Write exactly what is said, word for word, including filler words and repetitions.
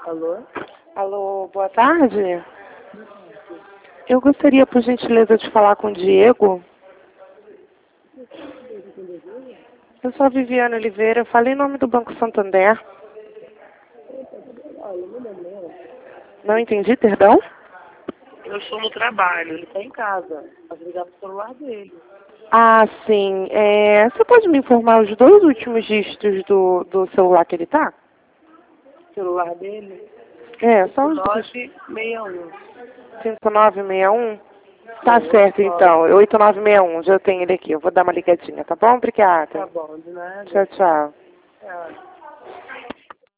Alô? Alô, boa tarde. Eu gostaria, por gentileza, de falar com o Diego. Eu sou a Viviane Oliveira, eu falei em nome do Banco Santander. Não entendi, perdão? Eu estou no trabalho, ele está em casa. Pode ligar pro celular dele. Ah, sim. É, você pode me informar os dois últimos dígitos do, do celular que ele tá? O celular dele? É, só os nove dois. seis um. cinco nove seis um? Tá É, certo, oito nove. então. oito nove seis um, já tenho ele aqui. Eu vou dar uma ligadinha, tá bom? Obrigada. Tá bom, de nada. Tchau, tchau. Tchau.